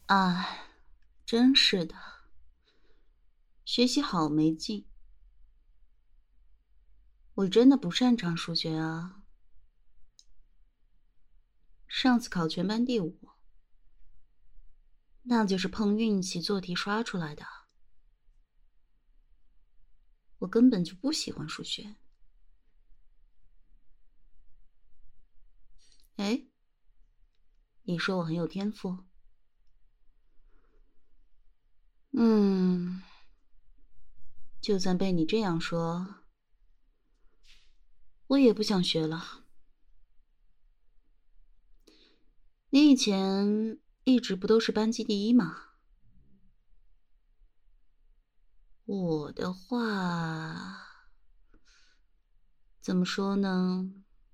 哎，真是的，学习好没劲。我真的不擅长数学啊。上次考全班第5，那就是碰运气做题刷出来的。我根本就不喜欢数学。哎，你说我很有天赋？就算被你这样说，我也不想学了。你以前一直不都是班级第1吗？我的话，怎么说呢？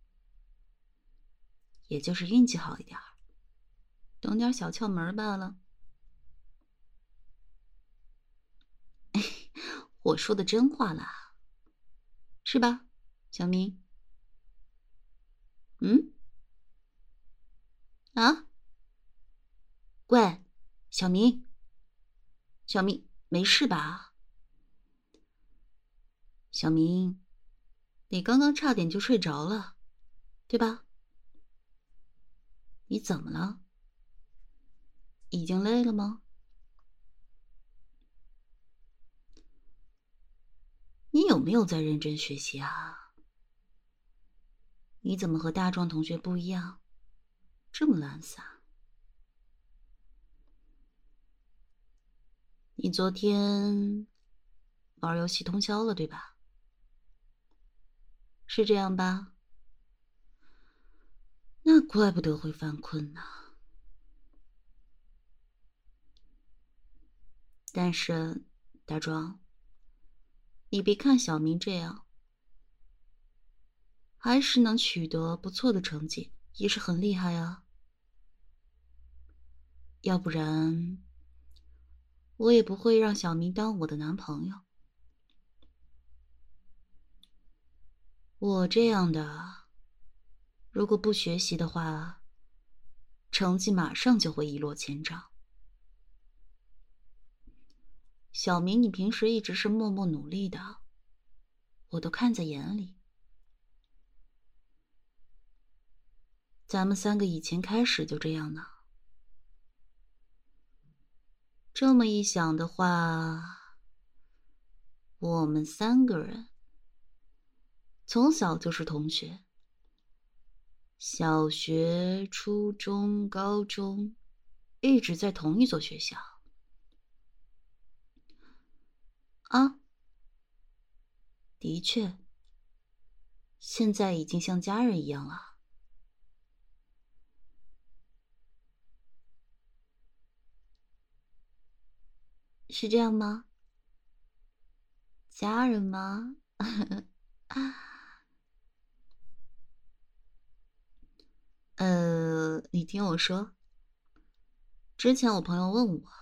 也就是运气好一点，懂点小窍门罢了。我说的真话啦，是吧，小明？啊？喂，小明，小明，没事吧？小明，你刚刚差点就睡着了，对吧？你怎么了？已经累了吗？你有没有在认真学习啊？你怎么和大壮同学不一样，这么懒散？你昨天玩游戏通宵了，对吧？是这样吧？那怪不得会犯困呢。但是，大壮，你别看小明这样，还是能取得不错的成绩，也是很厉害啊。要不然，我也不会让小明当我的男朋友。我这样的，如果不学习的话，成绩马上就会一落千丈。小明，你平时一直是默默努力的，我都看在眼里。咱们3个以前开始就这样呢。这么一想的话，我们3个人从小就是同学，小学、初中、高中，一直在同一所学校。啊，的确，现在已经像家人一样了。是这样吗？家人吗？你听我说，之前我朋友问我，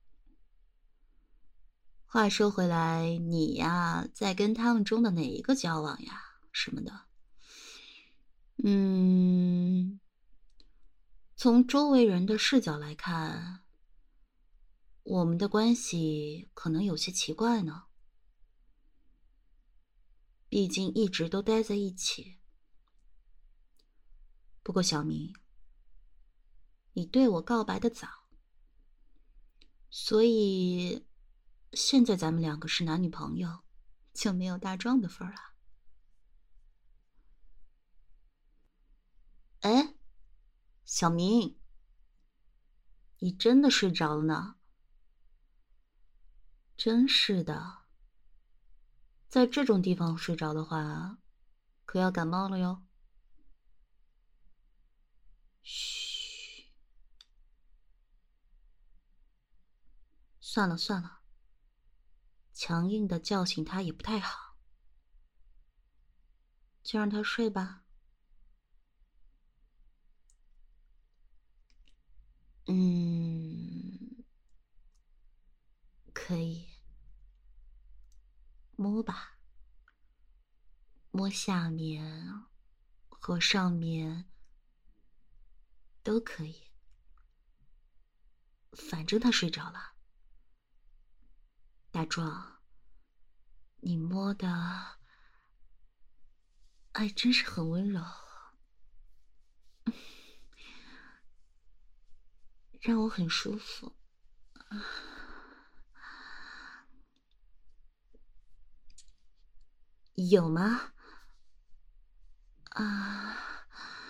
话说回来，你呀，在跟他们中的哪一个交往呀？什么的。从周围人的视角来看，我们的关系可能有些奇怪呢。毕竟一直都待在一起。不过小明，你对我告白的早，所以现在咱们2个是男女朋友，就没有大壮的份儿了。哎，小明，你真的睡着了呢？真是的，在这种地方睡着的话，可要感冒了哟。嘘，算了算了，强硬的叫醒他也不太好，就让他睡吧。可以，摸吧，摸下面和上面都可以。 反正他睡着了。大壮，你摸的还真是很温柔，让我很舒服。有吗？啊，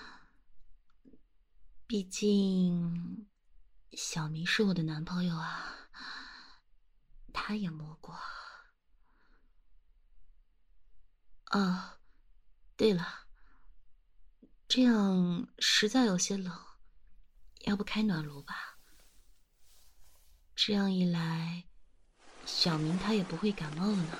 毕竟小明是我的男朋友啊，他也摸过。哦，对了，这样实在有些冷，要不开暖炉吧？这样一来，小明他也不会感冒了呢。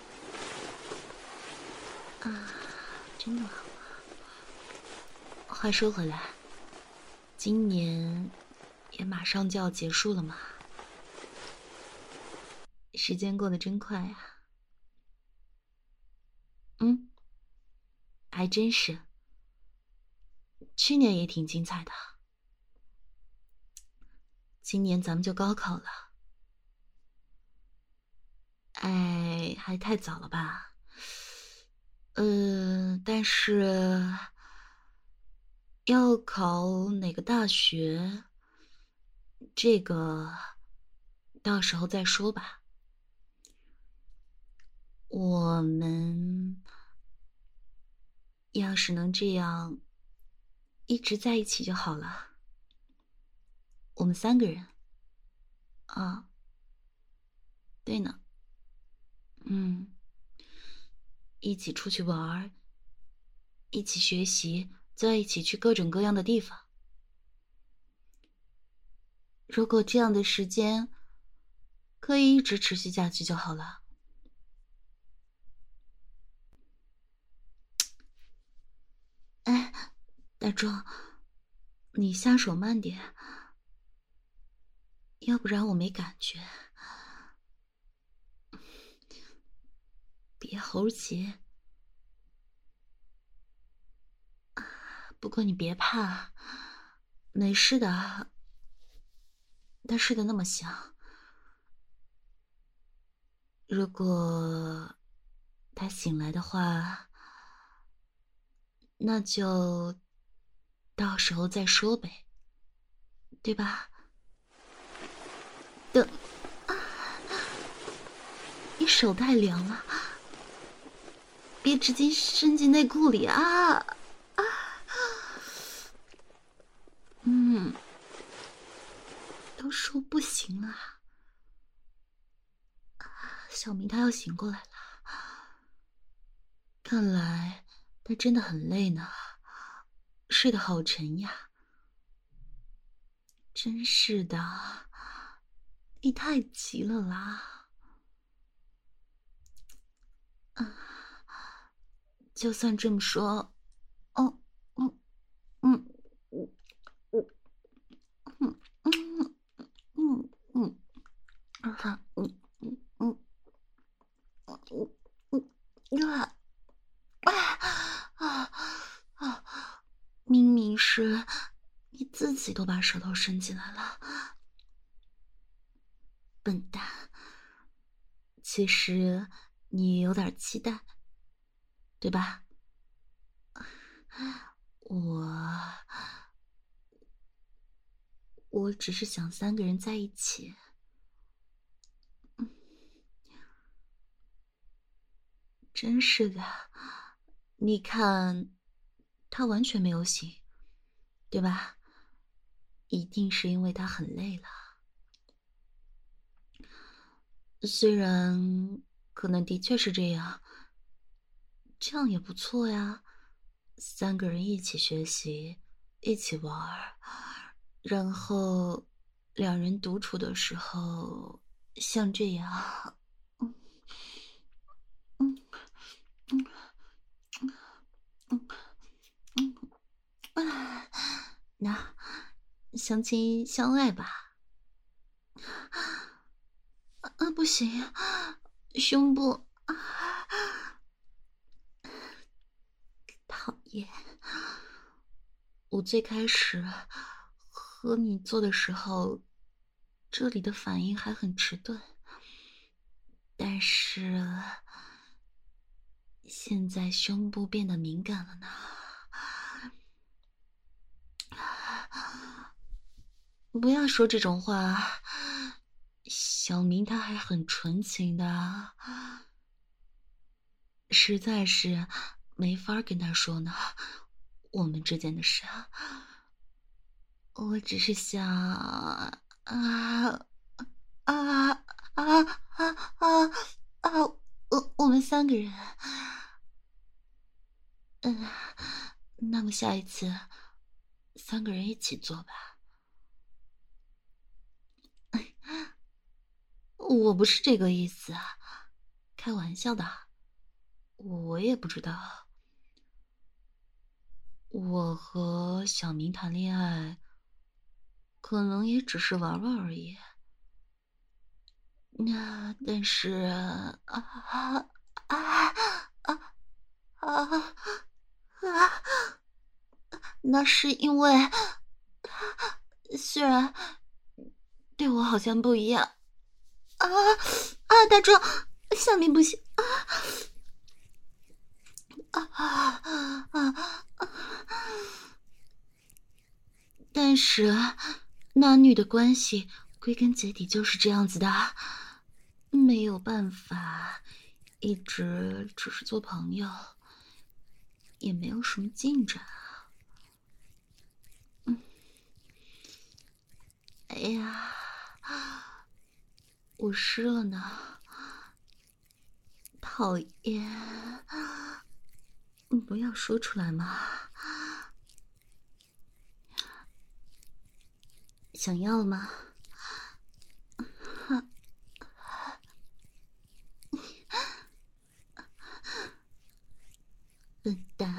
啊，真的好啊。话说回来，今年也马上就要结束了嘛，时间过得真快啊。嗯，还真是。去年也挺精彩的，今年咱们就高考了。哎，还太早了吧？但是要考哪个大学，这个到时候再说吧。我们要是能这样一直在一起就好了。我们3个人。啊，对呢。嗯，一起出去玩，一起学习，再一起去各种各样的地方。如果这样的时间可以一直持续下去就好了。哎，大壮，你下手慢点，要不然我没感觉。别猴急。不过你别怕，没事的。他睡得那么香，如果他醒来的话，那就到时候再说呗，对吧？等，你手太凉了，别直接伸进内裤里啊！都说不行了，小明他要醒过来了，看来他真的很累呢，睡得好沉呀。真是的，你太急了啦。就算这么说，哦，嗯嗯嗯嗯嗯嗯嗯，啊嗯嗯嗯嗯嗯啊啊啊！明明是你自己都把舌头伸进来了，笨蛋！其实你有点期待，对吧？我我只是想3个人在一起。真是的，你看，他完全没有醒，对吧？一定是因为他很累了。虽然可能的确是这样，这样也不错呀。3个人一起学习，一起玩儿，然后2人独处的时候，像这样，嗯嗯嗯嗯嗯啊，那相亲相爱吧。不行，胸部，讨厌。我最开始和你做的时候， 这里的反应还很迟钝，但是现在胸部变得敏感了呢。不要说这种话，小明他还很纯情的，实在是没法跟他说呢，我们之间的事。我只是想啊啊啊我们3个人，那么下一次3个人一起做吧。我不是这个意思啊，开玩笑的。我也不知道，我和小明谈恋爱，可能也只是玩玩而已。但是那是因为虽然对我好像不一样大壮，小明不行但是男女的关系归根结底就是这样子的，没有办法一直只是做朋友，也没有什么进展。哎呀，我湿了呢，讨厌，不要说出来嘛。想要了吗？笨蛋，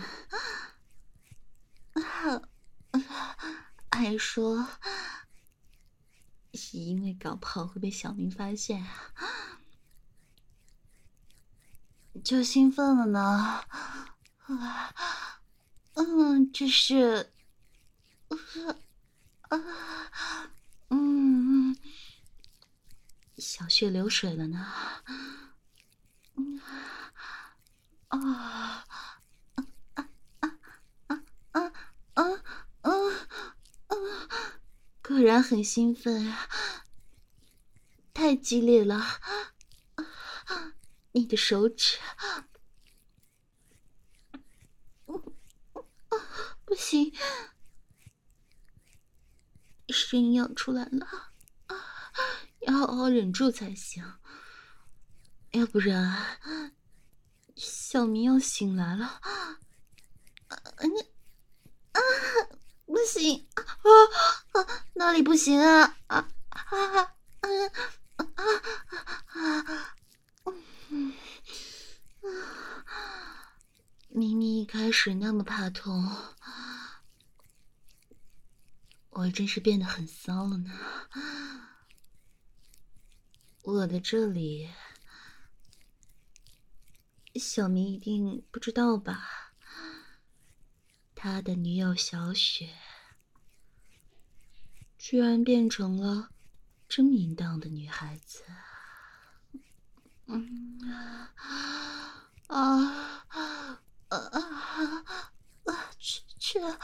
还说是因为搞不好会被小明发现啊，就兴奋了呢。这是，小穴流水了呢。啊果然很兴奋啊，太激烈了。你的手指，不行，声音要出来了，要好好忍住才行，要不然小明要醒来了。不行哪里不行啊？明明一开始那么怕痛，我真是变得很骚了呢。我的这里，小明一定不知道吧？他的女友小雪，居然变成了真淫荡的女孩子。去了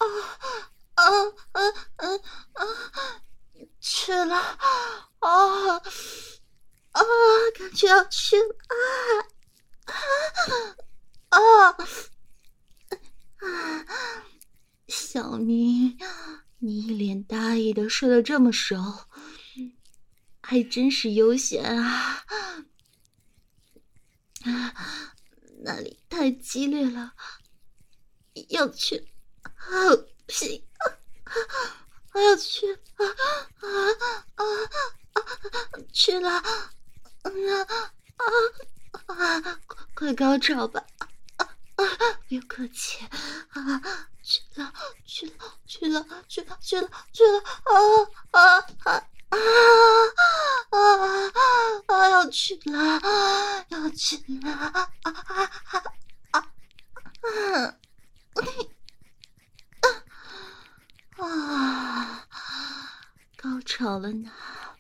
去了感觉要去了小明，你一脸大意的睡得这么熟，还真是悠闲啊！那里太激烈了，要去不行，要去去了快高潮吧！不要客气去了要去了高潮了呢，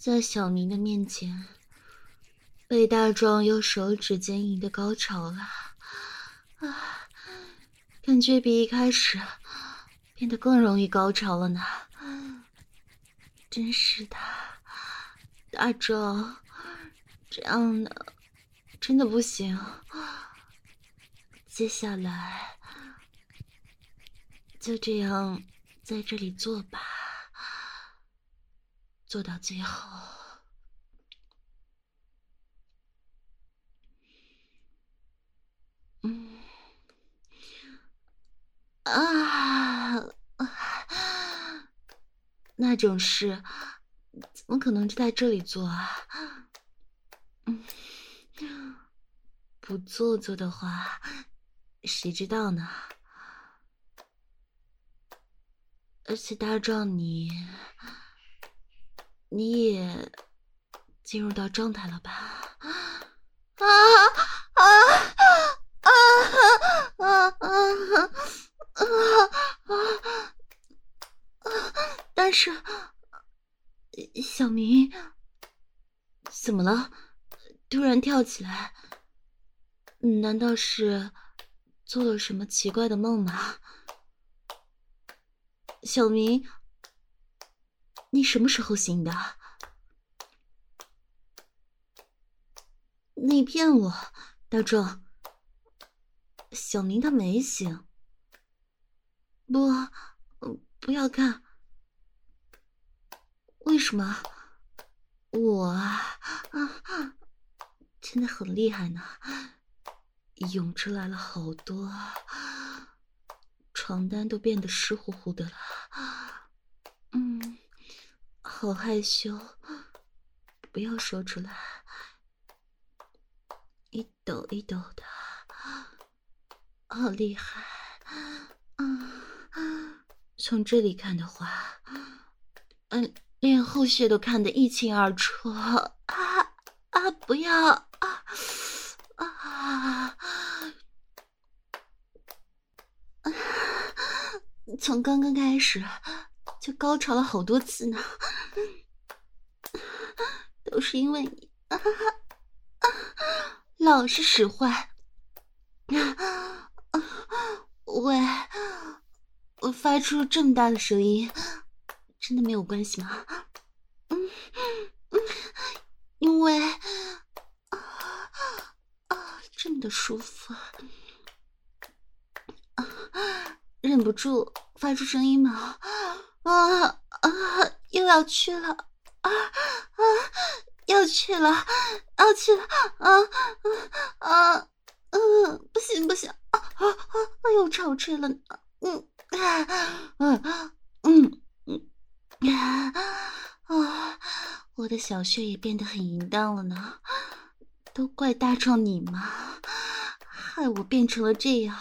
在小明的面前，被大壮用手指坚硬的高潮了，感觉比一开始变得更容易高潮了呢。真是的，大壮，这样的真的不行。接下来就这样在这里做吧，做到最后。那种事怎么可能在这里做啊？不做的话，谁知道呢？而且大壮你也进入到状态了吧？但是小明怎么了？突然跳起来，难道是做了什么奇怪的梦吗？小明，你什么时候醒的？你骗我，大壮。小明他没醒。不要看。为什么？我真的很厉害呢，涌出来了好多，床单都变得湿乎乎的了。好害羞，不要说出来。一抖一抖的，好厉害。从这里看的话，连后穴都看得一清二楚。不要从刚刚开始就高潮了好多次呢，都是因为你老是使坏。喂，我发出这么大的声音，真的没有关系吗？因为这么的舒服，忍不住发出声音嘛。又要去了，要去了，不行，又潮吹了呢。我的小穴也变得很淫荡了呢，都怪大壮你嘛，害我变成了这样。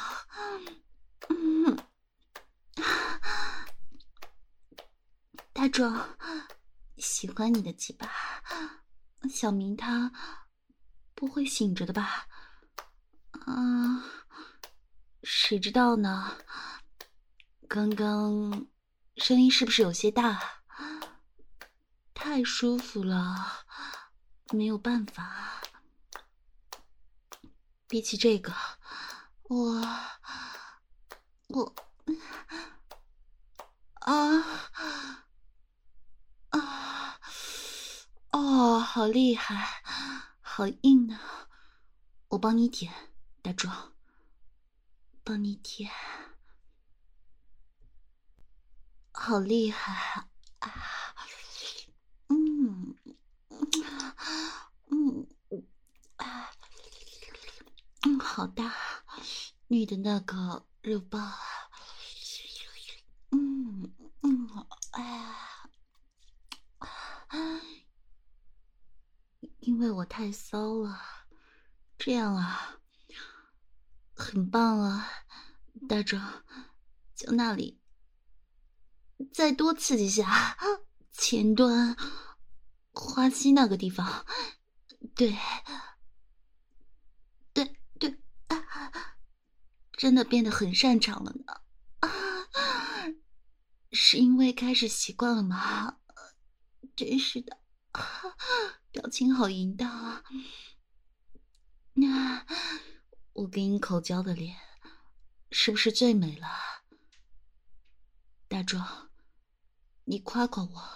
大壮，喜欢你的鸡巴，小明他不会醒着的吧？谁知道呢？刚刚声音是不是有些大？太舒服了，没有办法。比起这个，我好厉害，好硬啊！我帮你舔，大壮，帮你舔，好厉害啊！好大，你的那个肉棒啊！因为我太骚了，这样啊，很棒啊，大壮，就那里，再多刺激下，前端，花心那个地方，对，真的变得很擅长了呢。是因为开始习惯了吗？真是的， 表情好淫荡啊！那我给你口交的脸，是不是最美了？大壮，你夸夸我，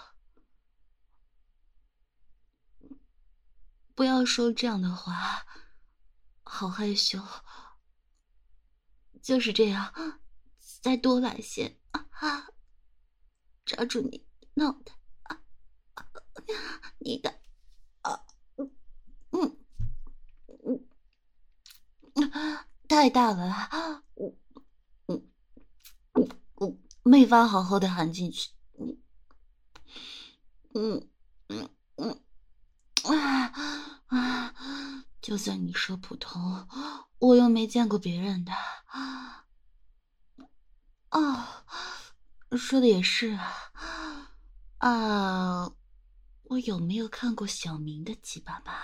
不要说这样的话，好害羞。就是这样，再多来些啊！抓住你脑袋啊！你的啊，嗯太大了啊！我没法好好的含进去。嗯嗯嗯就算你说普通，我又没见过别人的。哦，说的也是啊。我有没有看过小明的鸡巴吧？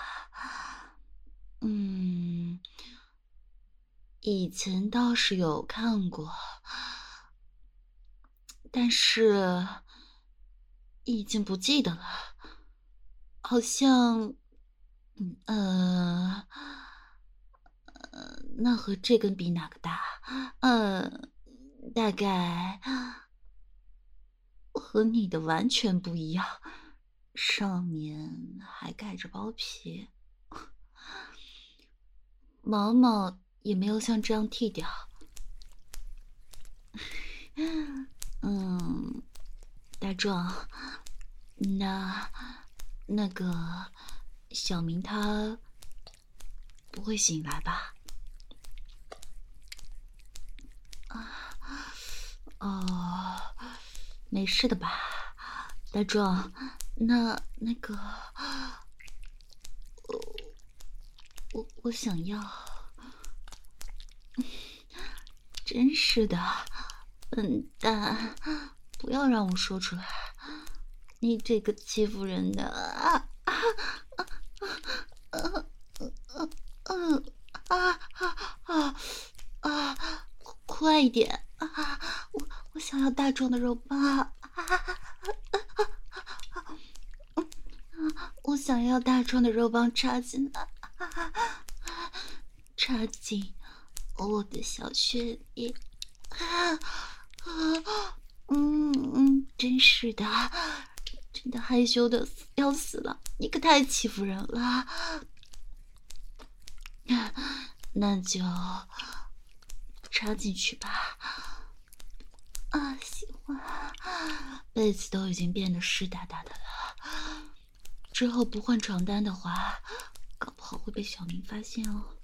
嗯，以前倒是有看过，但是已经不记得了，好像，那和这根比哪个大？大概和你的完全不一样，上面还盖着包皮，毛毛也没有像这样剃掉。大壮，那个小明他不会醒来吧？哦，没事的吧，大壮？那个，我想要，真是的，笨蛋，不要让我说出来，你这个欺负人的啊！啊！快一点啊！我想要大壮的肉棒我想要大壮的肉棒插进来，插进我的小穴里。真是的，真的害羞的要死了，你可太欺负人了。那就插进去吧。喜欢，被子都已经变得湿哒哒的了，之后不换床单的话，搞不好会被小明发现哦。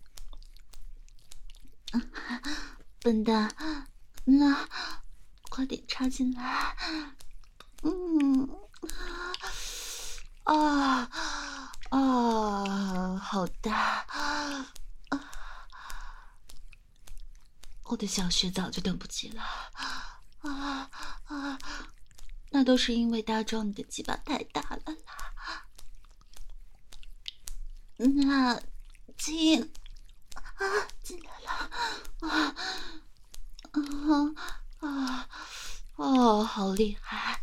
笨蛋，那快点插进来。好大我的小穴早就等不及了。那都是因为大壮你的鸡巴太大了啦。那进进来了。好厉害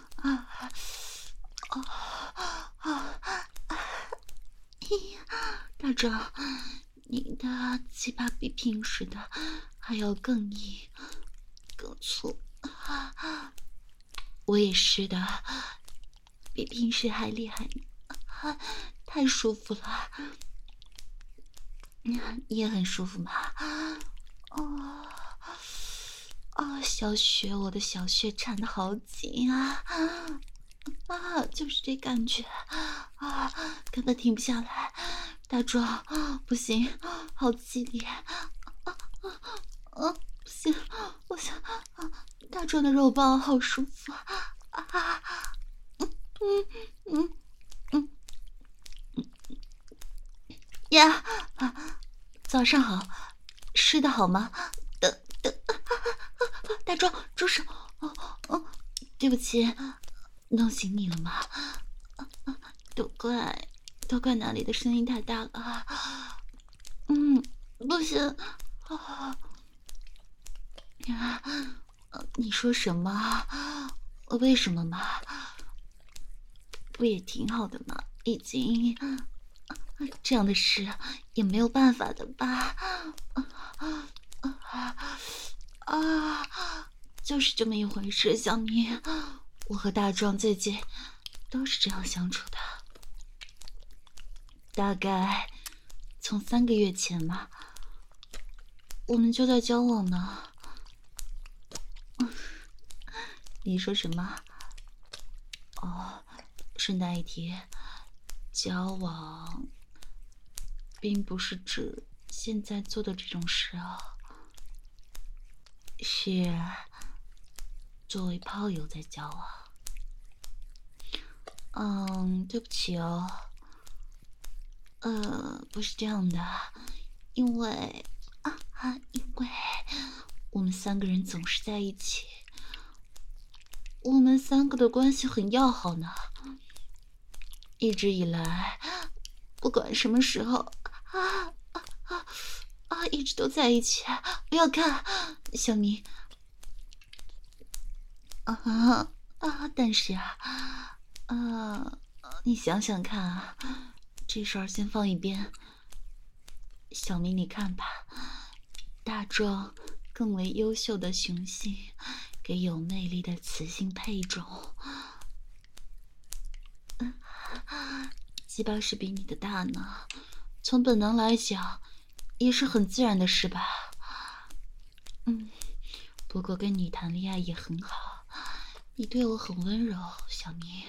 大壮，你的鸡巴比平时的还要更硬更粗，我也是的，比平时还厉害，太舒服了。你也很舒服吗？小雪，我的小穴缠得好紧啊！就是这感觉根本停不下来。大壮，不行，好激烈！不行，我想，大壮的肉棒好舒服呀！早上好，吃的好吗？大壮，住手！对不起，弄醒你了吗？都怪哪里的声音太大了。不行。你说什么？为什么嘛？ 不也挺好的吗？已经这样的事也没有办法的吧？就是这么一回事。小明，我和大壮最近都是这样相处的。大概从3个月前嘛，我们就在交往呢。你说什么？哦，顺带一提，交往并不是指现在做的这种事啊，是作为炮友在交往。对不起哦。不是这样的，因为我们3个人总是在一起，我们3个的关系很要好呢。一直以来，不管什么时候，一直都在一起。不要看，小明。但是你想想看啊，这事儿先放一边。小明，你看吧，大壮更为优秀的雄性，给有魅力的雌性配种，鸡巴是比你的大呢。从本能来讲，也是很自然的事吧。不过跟你谈恋爱也很好，你对我很温柔，小明。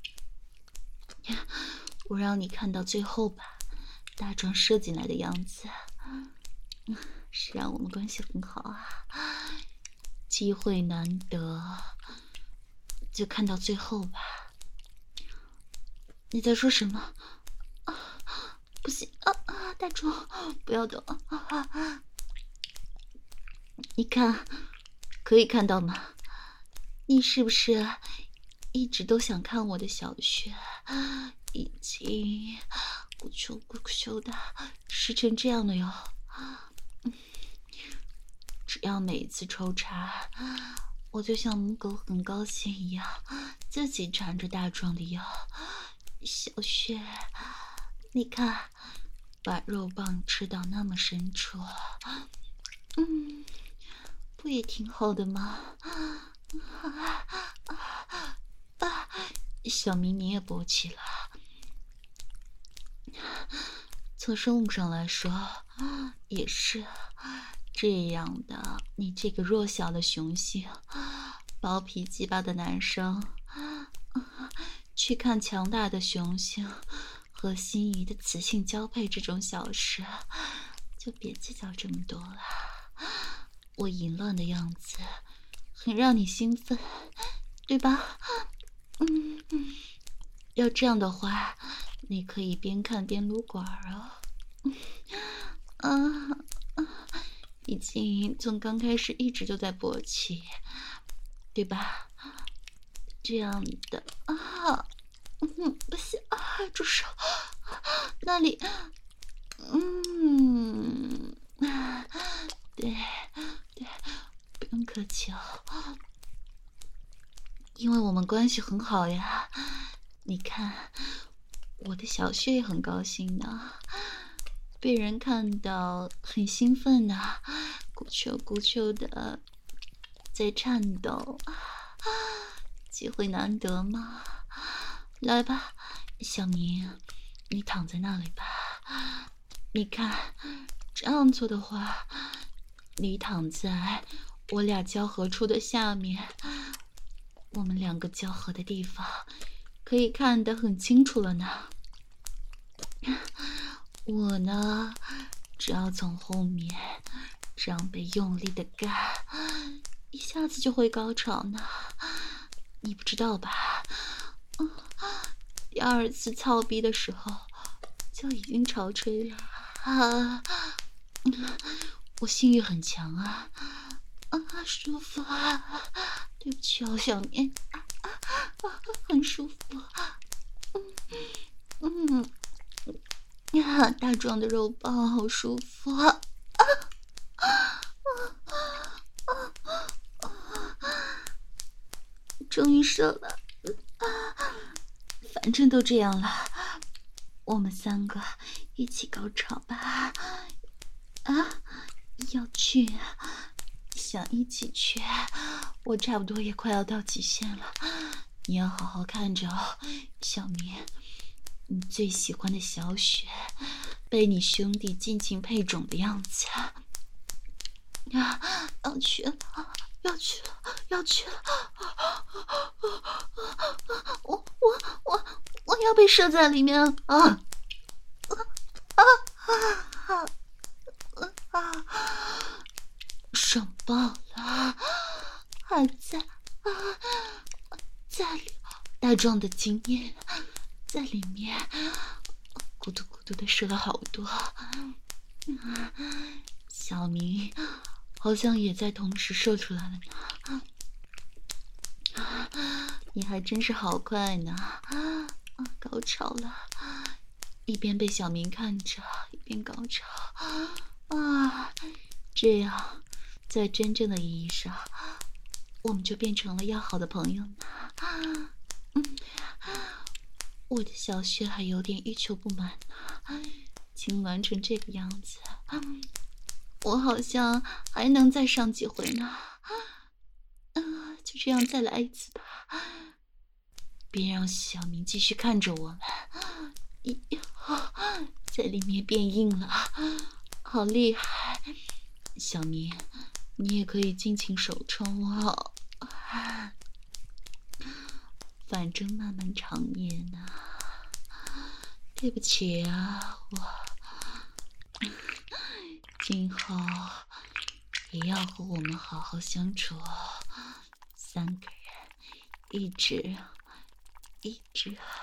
我让你看到最后吧，大壮射进来的样子，是让我们关系很好啊。机会难得，就看到最后吧。你在说什么？不行大壮，不要动你看，可以看到吗？你是不是一直都想看我的小穴？已经咕啾咕啾的湿成这样了哟。只要每一次抽插，我就像母狗很高兴一样，自己缠着大壮的腰。小穴，你看，把肉棒吃到那么深处，不也挺好的吗？小明，你也勃起了。从生物上来说，也是这样的。你这个弱小的雄性，包皮鸡巴的男生，去看强大的雄性和心仪的雌性交配这种小事，就别计较这么多了。我淫乱的样子很让你兴奋，对吧？要这样的话，你可以边看边撸管哦。已经从刚开始一直就在勃起，对吧？这样的不行住手！那里，对，不用客气哦，因为我们关系很好呀。你看，我的小穴也很高兴呢，被人看到很兴奋呢，咕啾咕啾的在颤抖，机会难得嘛。来吧，小明，你躺在那里吧。你看，这样做的话，你躺在我俩交合处的下面，我们2个交合的地方可以看得很清楚了呢。我呢，只要从后面这样被用力的干，一下子就会高潮呢。你不知道吧？第2次操逼的时候就已经潮吹了我性欲很强舒服对不起哦，小明很舒服大壮的肉棒好舒服终于射了，反正都这样了，我们3个一起高潮吧。啊，要去，想一起去。我差不多也快要到极限了，你要好好看着哦，小明。你最喜欢的小雪被你兄弟尽情配种的样子啊！要去了，要去了，要去了！我要被射在里面啊！爽爆了，还在大壮的经验在里面，咕嘟咕嘟的射了好多。小明好像也在同时射出来了呢。你还真是好快呢！高潮了，一边被小明看着，一边高潮啊！这样，在真正的意义上，我们就变成了要好的朋友呢。我的小穴还有点欲求不满呢，痉挛成这个样子，我好像还能再上几回呢。就这样再来一次吧，别让小明继续看着我们。在里面变硬了，好厉害！小明，你也可以尽情手冲哦。反正漫漫长夜呢。对不起啊，我今后也要和我们好好相处哦，3个人一直